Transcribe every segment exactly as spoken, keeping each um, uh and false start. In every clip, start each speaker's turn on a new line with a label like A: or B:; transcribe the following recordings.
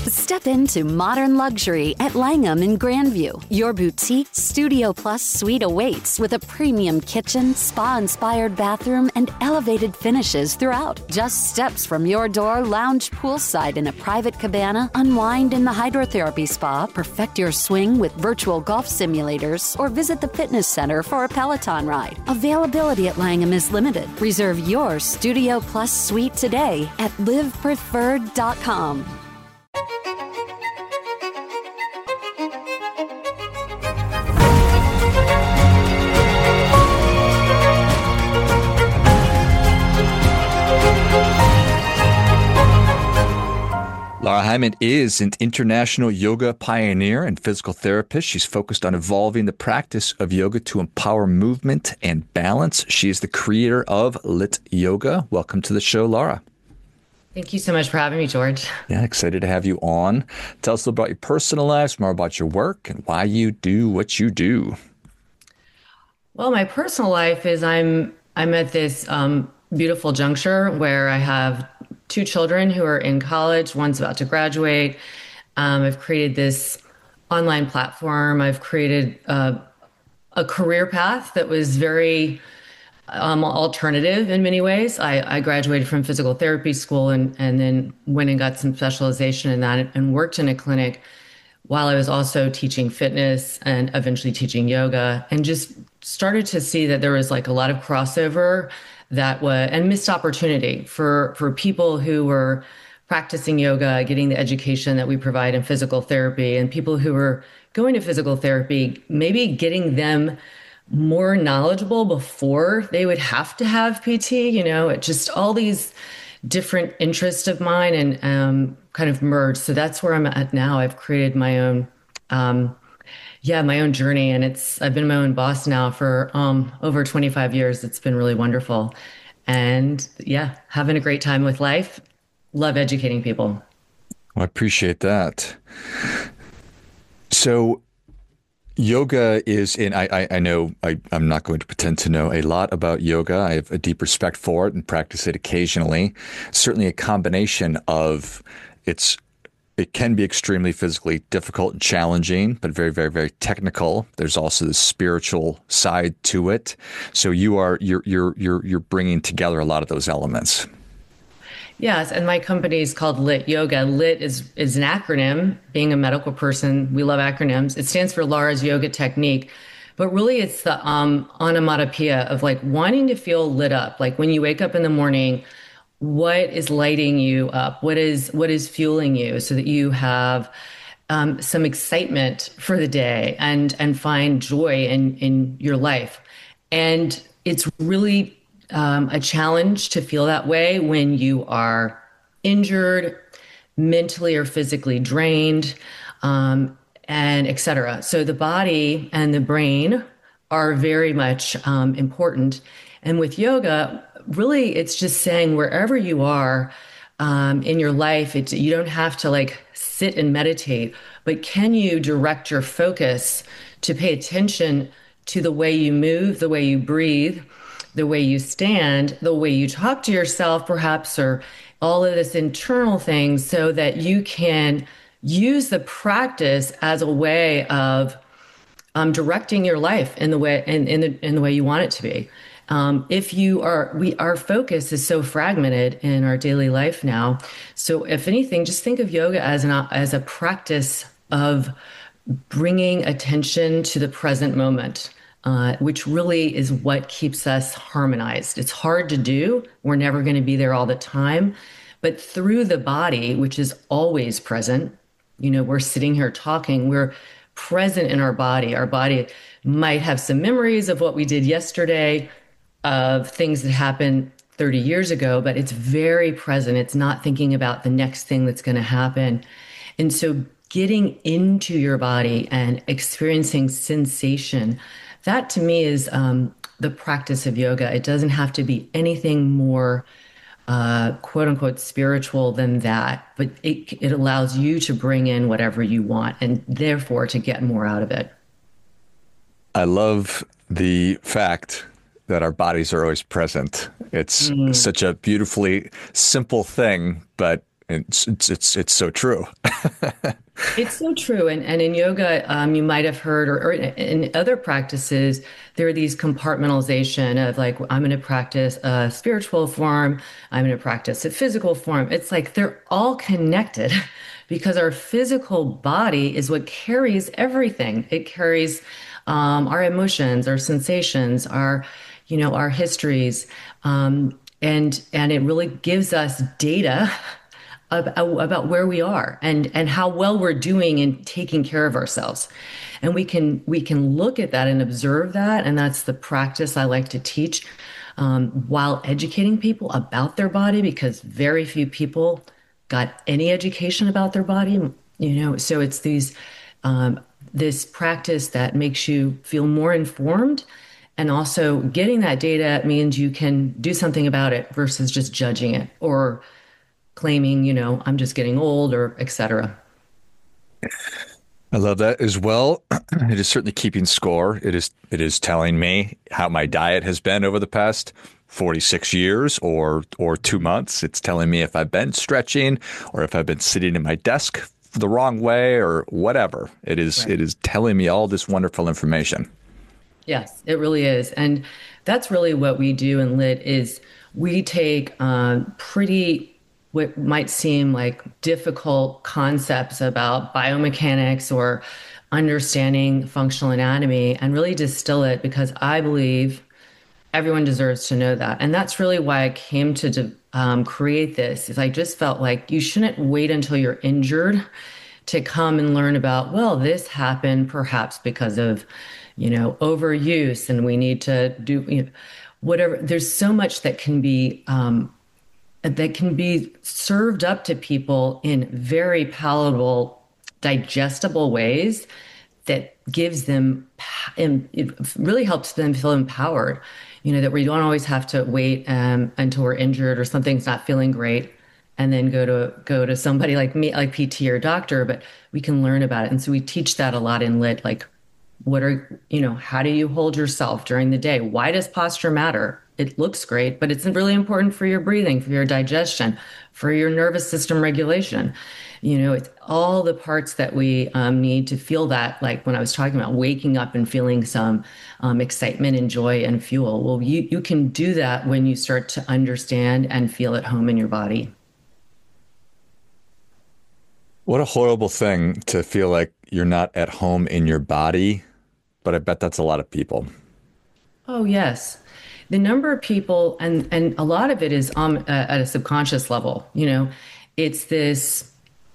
A: Step into modern luxury at Langham in Grandview. Your boutique Studio Plus suite awaits with a premium kitchen, spa-inspired bathroom, and elevated finishes throughout. Just steps from your door, lounge poolside in a private cabana, unwind in the hydrotherapy spa, perfect your swing with virtual golf simulators, or visit the fitness center for a Peloton ride. Availability at Langham is limited. Reserve your Studio Plus suite today at live preferred dot com.
B: Laura Hyman is an international yoga pioneer and physical therapist. She's focused on evolving the practice of yoga to empower movement and balance. She is the creator of Lit Yoga. Welcome to the show, Laura.
C: Thank you so much for having me, George.
B: Yeah, excited to have you on. Tell us a little about your personal life, more about your work, and why you do what you do.
C: Well, my personal life is I'm I'm at this um, beautiful juncture where I have two children who are in college. One's about to graduate. Um, I've created this online platform. I've created uh, a career path that was very um, alternative in many ways. I, I graduated from physical therapy school and, and then went and got some specialization in that and worked in a clinic while I was also teaching fitness and eventually teaching yoga, and just started to see that there was like a lot of crossover that was and missed opportunity for for people who were practicing yoga, getting the education that we provide in physical therapy, and people who were going to physical therapy, maybe getting them more knowledgeable before they would have to have P T. You know, it just all these different interests of mine and um, kind of merged. So that's where I'm at now. I've created my own, um, yeah, my own journey, and it's I've been my own boss now for um, over twenty-five years. It's been really wonderful, and yeah, having a great time with life. Love educating people.
B: I appreciate that. So, yoga is in. I I, I know I, I'm not going to pretend to know a lot about yoga. I have a deep respect for it and practice it occasionally. Certainly, a combination of it's. It can be extremely physically difficult and challenging, but very, very, very technical. There's also the spiritual side to it. So you are you're you're you're you're bringing together a lot of those elements.
C: Yes, and my company is called Lit Yoga. Lit is is an acronym. Being a medical person, we love acronyms. It stands for Laura's Yoga Technique, but really it's the um, onomatopoeia of like wanting to feel lit up. Like when you wake up in the morning, what is lighting you up? What is what is fueling you so that you have um, some excitement for the day and and find joy in in your life? And it's really um, a challenge to feel that way when you are injured, mentally or physically drained, um, and et cetera. So the body and the brain are very much um, important. And with yoga, really, it's just saying wherever you are um, in your life, it's, you don't have to like sit and meditate, but can you direct your focus to pay attention to the way you move, the way you breathe, the way you stand, the way you talk to yourself, perhaps, or all of this internal things, so that you can use the practice as a way of um, directing your life in the way in, in the in the way you want it to be. Um, if you are, we, our focus is so fragmented in our daily life now. So if anything, just think of yoga as an, as a practice of bringing attention to the present moment, uh, which really is what keeps us harmonized. It's hard to do. We're never going to be there all the time, but through the body, which is always present, you know, we're sitting here talking, we're present in our body. Our body might have some memories of what we did yesterday, of things that happened thirty years ago, but it's very present. It's not thinking about the next thing that's going to happen. And so getting into your body and experiencing sensation, that to me is um, the practice of yoga. It doesn't have to be anything more uh, quote unquote spiritual than that, but it, it allows you to bring in whatever you want and therefore to get more out of it.
B: I love the fact that our bodies are always present. It's mm. such a beautifully simple thing, but it's it's it's, it's so true.
C: It's so true. And, and in yoga, um, you might have heard, or, or in other practices, there are these compartmentalization of like, I'm going to practice a spiritual form, I'm going to practice a physical form. It's like they're all connected because our physical body is what carries everything. It carries um, our emotions, our sensations, our, you know, our histories. Um, and, and it really gives us data about, about where we are and and how well we're doing in taking care of ourselves. And we can we can look at that and observe that, and that's the practice I like to teach, um, while educating people about their body, because very few people got any education about their body, you know. So it's these um, this practice that makes you feel more informed, and also getting that data means you can do something about it versus just judging it or claiming, you know, I'm just getting old or et cetera.
B: I love that as well. It is certainly keeping score. It is it is telling me how my diet has been over the past forty-six years or or two months. It's telling me if I've been stretching or if I've been sitting in my desk the wrong way or whatever. It is
C: Right.
B: it is telling me all this wonderful information.
C: Yes, it really is. And that's really what we do in Lit is we take um, pretty what might seem like difficult concepts about biomechanics or understanding functional anatomy and really distill it because I believe everyone deserves to know that. And that's really why I came to de- um, create this is I just felt like you shouldn't wait until you're injured to come and learn about, well, this happened perhaps because of, you know, overuse and we need to do, you know, whatever. There's so much that can be um, that can be served up to people in very palatable, digestible ways that gives them and it really helps them feel empowered. You know, that we don't always have to wait um, until we're injured or something's not feeling great and then go to go to somebody like me, like P T or doctor, but we can learn about it. And so we teach that a lot in Lit, like what are, you know, how do you hold yourself during the day? Why does posture matter? It looks great, but it's really important for your breathing, for your digestion, for your nervous system regulation. You know, it's all the parts that we um, need to feel that, like when I was talking about waking up and feeling some um, excitement and joy and fuel. Well, you, you can do that when you start to understand and feel at home in your body.
B: What a horrible thing to feel like you're not at home in your body, but I bet that's a lot of people.
C: Oh, yes. The number of people, and and a lot of it is um, uh, at a subconscious level. You know, it's this.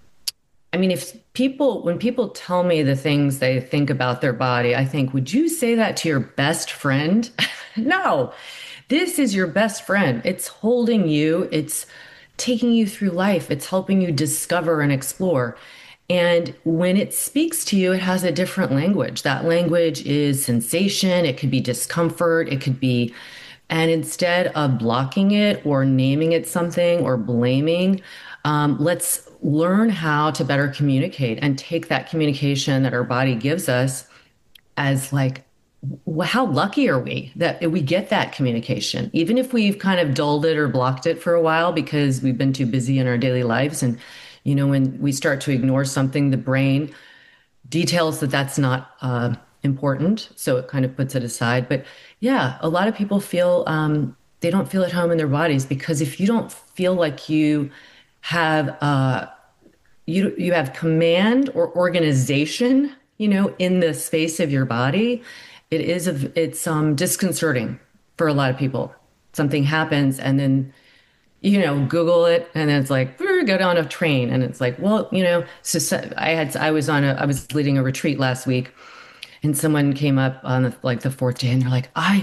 C: I mean, if people, when people tell me the things they think about their body, I think, would you say that to your best friend? No, this is your best friend. It's holding you. It's taking you through life. It's helping you discover and explore. And when it speaks to you, it has a different language. That language is sensation. It could be discomfort. It could be, and instead of blocking it or naming it something or blaming, um, let's learn how to better communicate and take that communication that our body gives us as like, well, how lucky are we that we get that communication, even if we've kind of dulled it or blocked it for a while because we've been too busy in our daily lives. And, you know, when we start to ignore something, the brain details that that's not uh, important. So it kind of puts it aside. But yeah, a lot of people feel um, they don't feel at home in their bodies because if you don't feel like you have uh, you you have command or organization, you know, in the space of your body, it is a, it's um, disconcerting for a lot of people. Something happens and then you know, Google it, and then it's like, go down a train, and it's like, well, you know, so, so I had, I was on a, I was leading a retreat last week, and someone came up on the, like the fourth day, and they're like, I,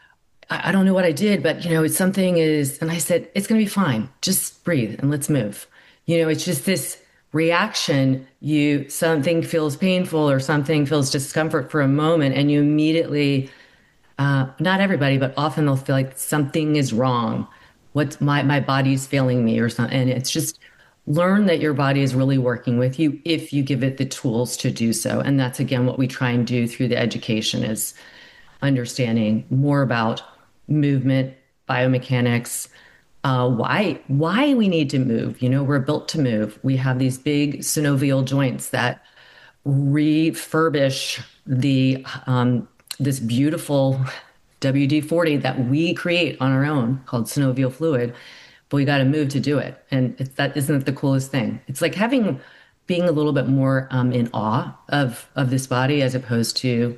C: I don't know what I did, but you know, it's something is, and I said, it's gonna be fine, just breathe and let's move. You know, it's just this reaction. You something feels painful or something feels discomfort for a moment, and you immediately uh, not everybody, but often they'll feel like something is wrong. What's my my body's failing me or something. And it's just learn that your body is really working with you if you give it the tools to do so. And that's again what we try and do through the education is understanding more about movement, biomechanics, uh, why why we need to move. You know, we're built to move. We have these big synovial joints that refurbish the um, this beautiful W D forty that we create on our own called synovial fluid, but we got to move to do it. And it's, that isn't the coolest thing. It's like having being a little bit more um, in awe of of this body as opposed to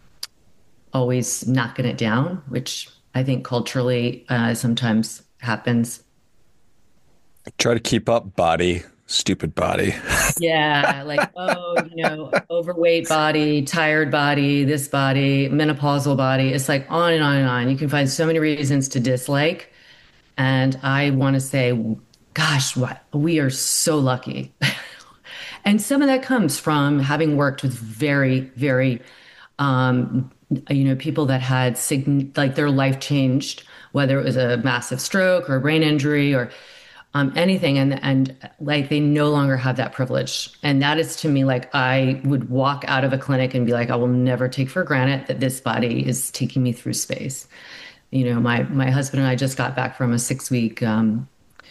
C: always knocking it down, which I think culturally uh, sometimes happens.
B: Try to keep up, body. Stupid body.
C: Yeah, like, oh, you know, overweight body, tired body, this body, menopausal body. It's like on and on and on. You can find so many reasons to dislike. And I want to say, gosh, what we are so lucky. And some of that comes from having worked with very, very, um, you know, people that had sig- like their life changed, whether it was a massive stroke or a brain injury or um, anything. And, and like they no longer have that privilege. And that is to me, like I would walk out of a clinic and be like, I will never take for granted that this body is taking me through space. You know, my, my husband and I just got back from a six week, um,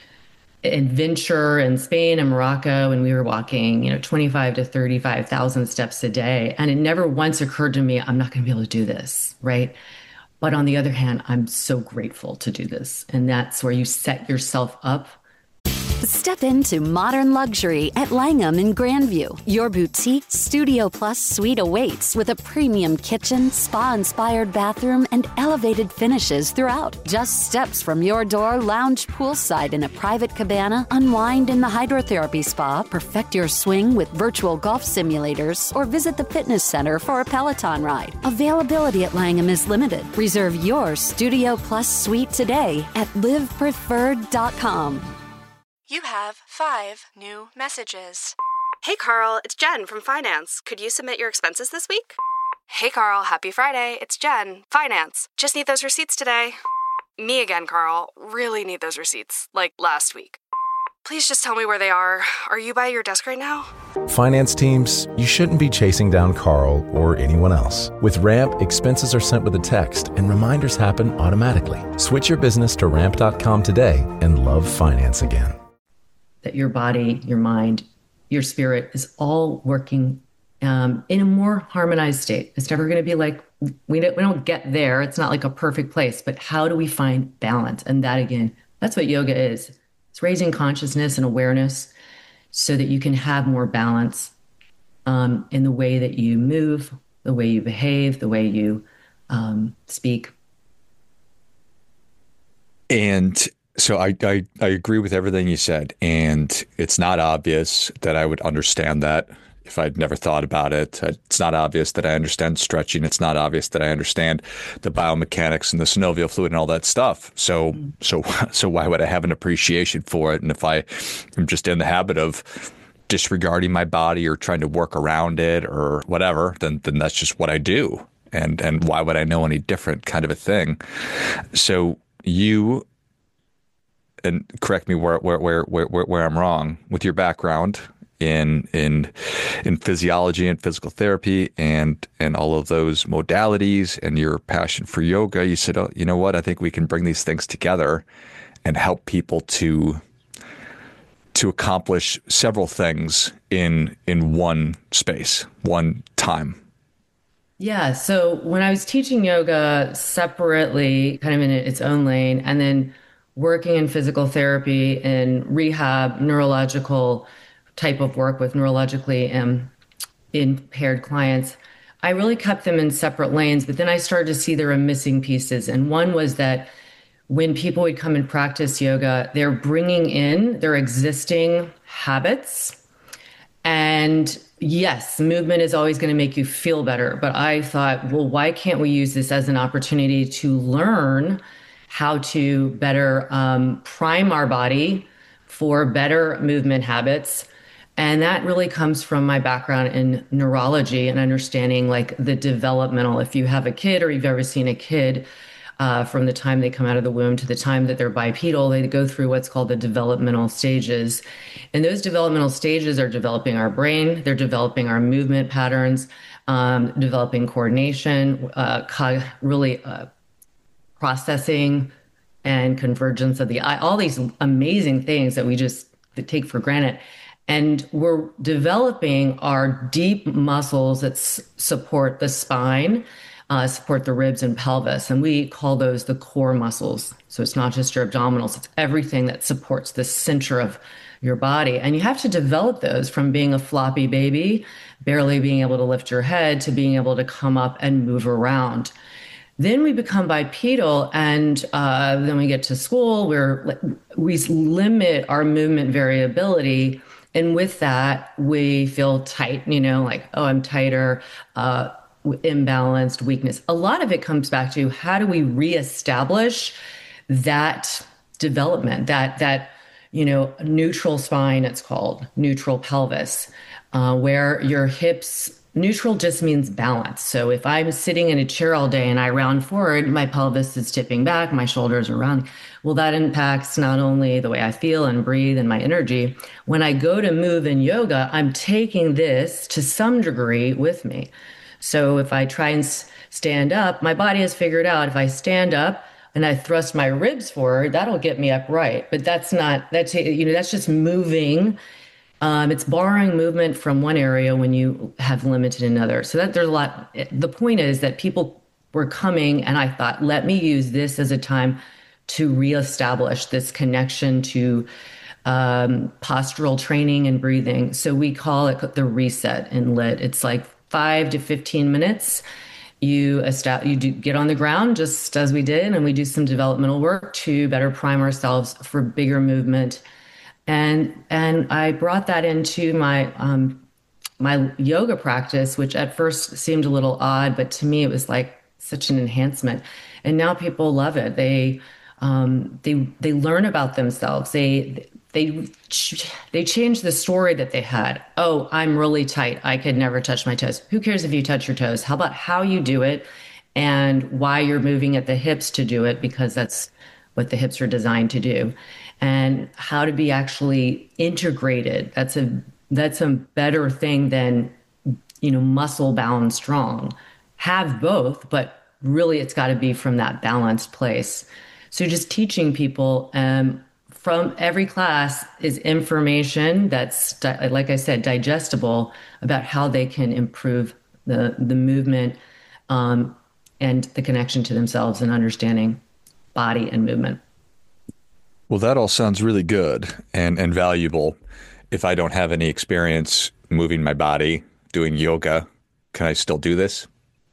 C: adventure in Spain and Morocco, and we were walking, you know, twenty-five to thirty-five thousand steps a day. And it never once occurred to me, I'm not going to be able to do this, right? But on the other hand, I'm so grateful to do this. And that's where you set yourself up.
A: Step into modern luxury at Langham in Grandview. Your boutique Studio Plus suite awaits with a premium kitchen, spa-inspired bathroom, and elevated finishes throughout. Just steps from your door, lounge poolside in a private cabana, unwind in the hydrotherapy spa, perfect your swing with virtual golf simulators, or visit the fitness center for a Peloton ride. Availability at Langham is limited. Reserve your Studio Plus suite today at live preferred dot com.
D: You have five new messages. Hey, Carl, it's Jen from Finance. Could you submit your expenses this week? Hey, Carl, happy Friday. It's Jen, Finance. Just need those receipts today. Me again, Carl. Really need those receipts, like last week. Please just tell me where they are. Are you by your desk right now?
E: Finance teams, you shouldn't be chasing down Carl or anyone else. With Ramp, expenses are sent with a text and reminders happen automatically. Switch your business to ramp dot com today and love finance again.
C: That your body, your mind, your spirit is all working um, in a more harmonized state. It's never going to be like, we don't, we don't get there. It's not like a perfect place, but how do we find balance? And that, again, that's what yoga is. It's raising consciousness and awareness so that you can have more balance um, in the way that you move, the way you behave, the way you um, speak.
B: And so I, I I agree with everything you said, and it's not obvious that I would understand that if I'd never thought about it. It's not obvious that I understand stretching. It's not obvious that I understand the biomechanics and the synovial fluid and all that stuff. So mm. so so why would I have an appreciation for it? And if I am just in the habit of disregarding my body or trying to work around it or whatever, then then that's just what I do. And and why would I know any different, kind of a thing? So you. And correct me where where where where where I'm wrong, with your background in in in physiology and physical therapy and and all of those modalities and your passion for yoga, you said, oh, you know what? I think we can bring these things together and help people to to accomplish several things in in one space, one time.
C: Yeah. So when I was teaching yoga separately, kind of in its own lane, and then working in physical therapy and rehab, neurological type of work with neurologically um, impaired clients, I really kept them in separate lanes. But then I started to see there were missing pieces. And one was that when people would come and practice yoga, they're bringing in their existing habits. And yes, movement is always going to make you feel better. But I thought, well, why can't we use this as an opportunity to learn how to better um, prime our body for better movement habits? And that really comes from my background in neurology and understanding like the developmental, if you have a kid or you've ever seen a kid uh, from the time they come out of the womb to the time that they're bipedal, they go through what's called the developmental stages. And those developmental stages are developing our brain, they're developing our movement patterns, um, developing coordination, uh, co- really uh, processing and convergence of the eye, all these amazing things that we just take for granted. And we're developing our deep muscles that s- support the spine, uh, support the ribs and pelvis. And we call those the core muscles. So it's not just your abdominals, it's everything that supports the center of your body. And you have to develop those from being a floppy baby, barely being able to lift your head, to being able to come up and move around. Then we become bipedal, and uh, then we get to school where we limit our movement variability. And with that, we feel tight, you know, like, oh, I'm tighter, uh, imbalanced, weakness. A lot of it comes back to how do we reestablish that development, that, that, you know, neutral spine, it's called, neutral pelvis, uh, where your hips, neutral just means balance. So if I'm sitting in a chair all day and I round forward, my pelvis is tipping back, my shoulders are rounding. Well, that impacts not only the way I feel and breathe and my energy. When I go to move in yoga, I'm taking this to some degree with me. So if I try and s- stand up, my body has figured out if I stand up and I thrust my ribs forward, that'll get me upright. But that's not, that's, you know, that's just moving. Um, it's borrowing movement from one area when you have limited another. So that there's a lot. The point is that people were coming, and I thought, let me use this as a time to reestablish this connection to um, postural training and breathing. So we call it the reset in Lit. It's like five to fifteen minutes. You establish, you do get on the ground just as we did, and we do some developmental work to better prime ourselves for bigger movement. And and I brought that into my um, my yoga practice, which at first seemed a little odd, but to me it was like such an enhancement. And now people love it. They um, they they learn about themselves. They they they change the story that they had. Oh, I'm really tight. I could never touch my toes. Who cares if you touch your toes? How about how you do it, and why you're moving at the hips to do it, because that's what the hips are designed to do. And how to be actually integrated. That's a that's a better thing than, you know, muscle bound strong. Have both, but really it's got to be from that balanced place. So just teaching people um, from every class is information that's, like I said, digestible about how they can improve the the movement um, and the connection to themselves and understanding body and movement.
B: Well, that all sounds really good and, and valuable. If I don't have any experience moving my body, doing yoga, can I still do this?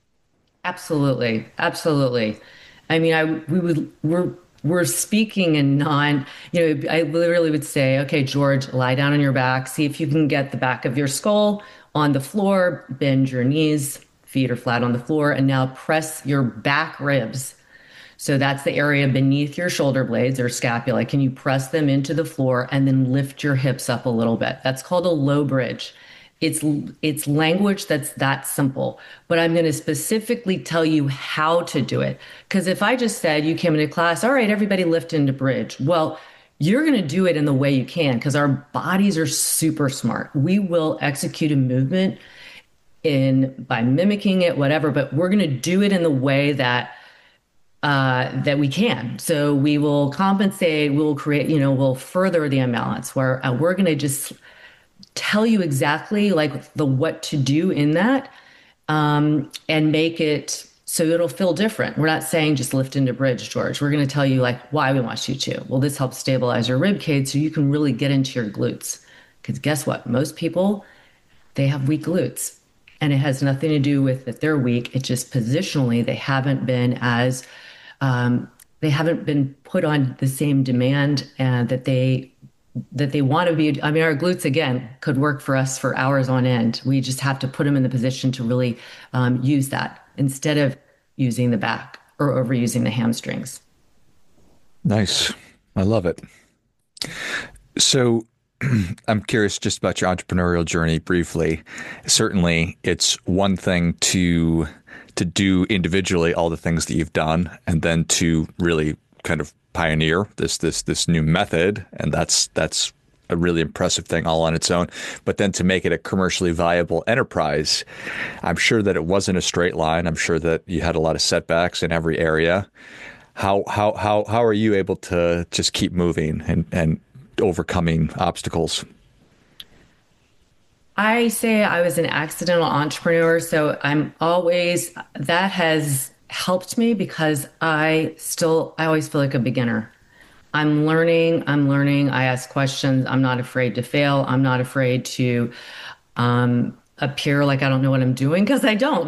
C: Absolutely. Absolutely. I mean, I we would we're we're speaking in non, you know, I literally would say, okay, George, lie down on your back, see if you can get the back of your skull on the floor, bend your knees, feet are flat on the floor, and now press your back ribs. So that's the area beneath your shoulder blades or scapula. Can you press them into the floor and then lift your hips up a little bit? That's called a low bridge. It's it's language that's that simple, but I'm going to specifically tell you how to do it. Because if I just said you came into class, all right, everybody lift into bridge. Well, you're going to do it in the way you can because our bodies are super smart. We will execute a movement in by mimicking it, whatever, but we're going to do it in the way that Uh, that we can. So we will compensate, we'll create, you know, we'll further the imbalance where uh, we're going to just tell you exactly like the what to do in that um, and make it so it'll feel different. We're not saying just lift into bridge, George. We're going to tell you like why we want you to. Well, this helps stabilize your rib cage so you can really get into your glutes. Because guess what? Most people, they have weak glutes. And it has nothing to do with that they're weak. It's just positionally, they haven't been as Um, they haven't been put on the same demand uh, that they that they want to be. I mean, our glutes, again, could work for us for hours on end. We just have to put them in the position to really um, use that instead of using the back or overusing the hamstrings.
B: Nice. I love it. So I'm curious just about your entrepreneurial journey briefly. Certainly, it's one thing to to do individually all the things that you've done, and then to really kind of pioneer this this this new method, and that's that's a really impressive thing all on its own. But then to make it a commercially viable enterprise, I'm sure that it wasn't a straight line. I'm sure that you had a lot of setbacks in every area. how how how how are you able to just keep moving and and overcoming obstacles?
C: I say I was an accidental entrepreneur, so I'm always, that has helped me because I still, I always feel like a beginner. I'm learning, I'm learning, I ask questions, I'm not afraid to fail, I'm not afraid to um, appear like I don't know what I'm doing, because I don't.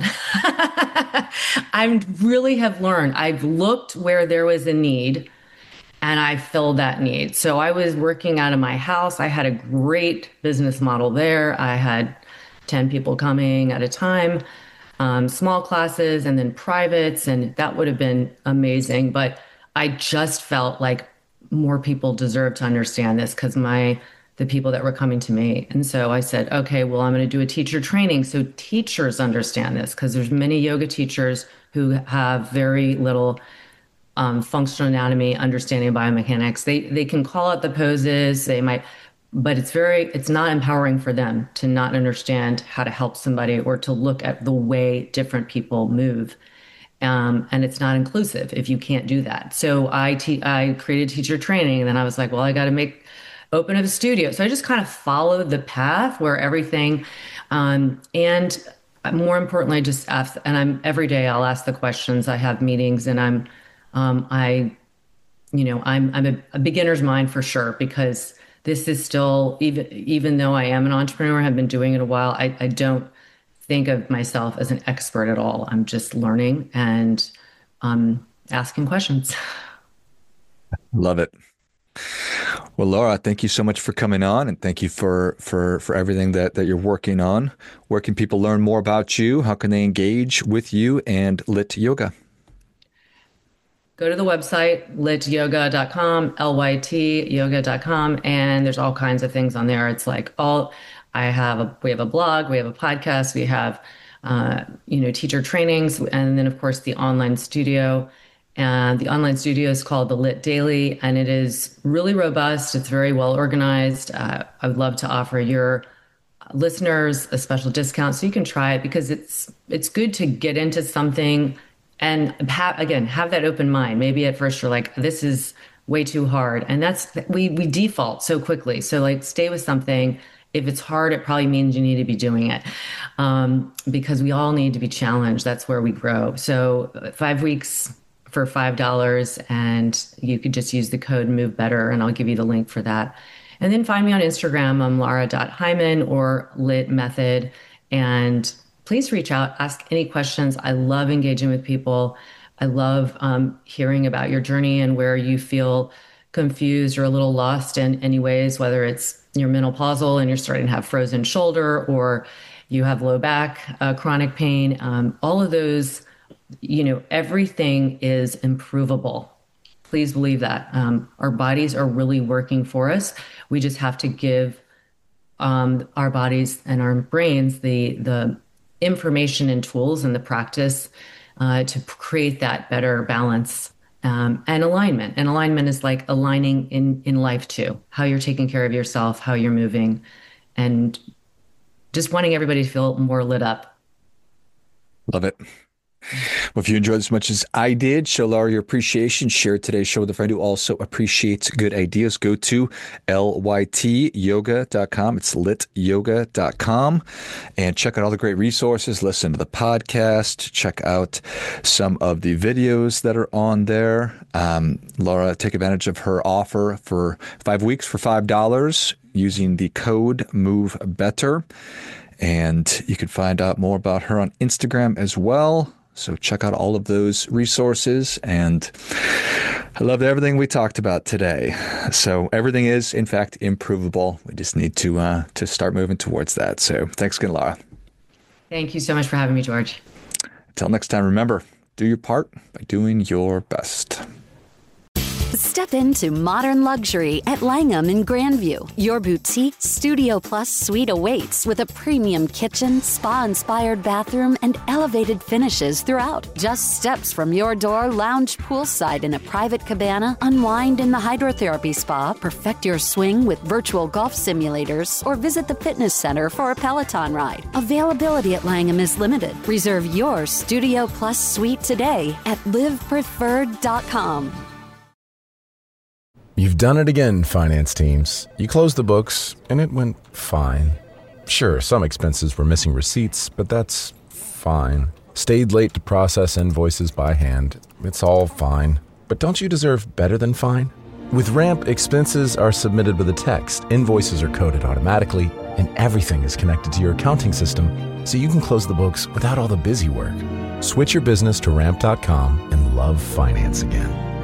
C: I really have learned. I've looked where there was a need and I filled that need. So I was working out of my house. I had a great business model there. I had ten people coming at a time, um, small classes and then privates, and that would have been amazing. But I just felt like more people deserve to understand this because my the people that were coming to me. And so I said, okay, well, I'm going to do a teacher training so teachers understand this, because there's many yoga teachers who have very little um, functional anatomy, understanding biomechanics. They they can call out the poses, they might, but it's very, it's not empowering for them to not understand how to help somebody or to look at the way different people move. Um, and it's not inclusive if you can't do that. So I te- I created teacher training, and then I was like, well, I got to make open up a studio. So I just kind of followed the path where everything, um, and more importantly, just ask, and I'm every day I'll ask the questions. I have meetings, and I'm, um, I, you know, I'm I'm a, a beginner's mind for sure, because this is still, even even though I am an entrepreneur, have been doing it a while, I, I don't think of myself as an expert at all. I'm just learning and um, asking questions.
B: Love it. Well, Laura, thank you so much for coming on, and thank you for for for everything that that you're working on. Where can people learn more about you? How can they engage with you and Lit Yoga?
C: Go to the website, lit yoga dot com, L Y T yoga dot com, and there's all kinds of things on there. It's like all, I have a, we have a blog, we have a podcast, we have, uh, you know, teacher trainings, and then of course the online studio. And the online studio is called the Lit Daily, and it is really robust. It's very well organized. Uh, I would love to offer your listeners a special discount so you can try it, because it's it's good to get into something and have, again, have that open mind. Maybe at first you're like, this is way too hard, and that's we we default so quickly. So like, stay with something. If it's hard, it probably means you need to be doing it, um, because we all need to be challenged. That's where we grow. So five weeks for five dollars, and you could just use the code Move Better, and I'll give you the link for that. And then find me on Instagram. I'm lara dot hyman or Lit Method. And please reach out, ask any questions. I love engaging with people. I love um, hearing about your journey and where you feel confused or a little lost in any ways, whether it's you're menopausal and you're starting to have frozen shoulder, or you have low back, uh, chronic pain. Um, all of those, you know, everything is improvable. Please believe that. Um, our bodies are really working for us. We just have to give um, our bodies and our brains the the information and tools and the practice uh, to create that better balance um, and alignment. And alignment is like aligning in, in life too, how you're taking care of yourself, how you're moving, and just wanting everybody to feel more lit up.
B: Love it. Well, if you enjoyed as much as I did, show Laura your appreciation. Share today's show with a friend who also appreciates good ideas. Go to L Y T yoga dot com. It's lit yoga dot com. And check out all the great resources. Listen to the podcast. Check out some of the videos that are on there. Um, Laura, take advantage of her offer for five weeks for five dollars using the code Move Better. And you can find out more about her on Instagram as well. So check out all of those resources. And I loved everything we talked about today. So everything is, in fact, improvable. We just need to uh, to start moving towards that. So thanks again, Laura.
C: Thank you so much for having me, George.
B: Until next time, remember, do your part by doing your best.
A: Step into modern luxury at Langham in Grandview. Your boutique Studio Plus suite awaits with a premium kitchen, spa-inspired bathroom, and elevated finishes throughout. Just steps from your door, lounge poolside in a private cabana, unwind in the hydrotherapy spa, perfect your swing with virtual golf simulators, or visit the fitness center for a Peloton ride. Availability at Langham is limited. Reserve your Studio Plus suite today at live preferred dot com.
E: You've done it again, finance teams. You closed the books, and it went fine. Sure, some expenses were missing receipts, but that's fine. Stayed late to process invoices by hand. It's all fine. But don't you deserve better than fine? With Ramp, expenses are submitted with a text, invoices are coded automatically, and everything is connected to your accounting system, so you can close the books without all the busy work. Switch your business to ramp dot com and love finance again.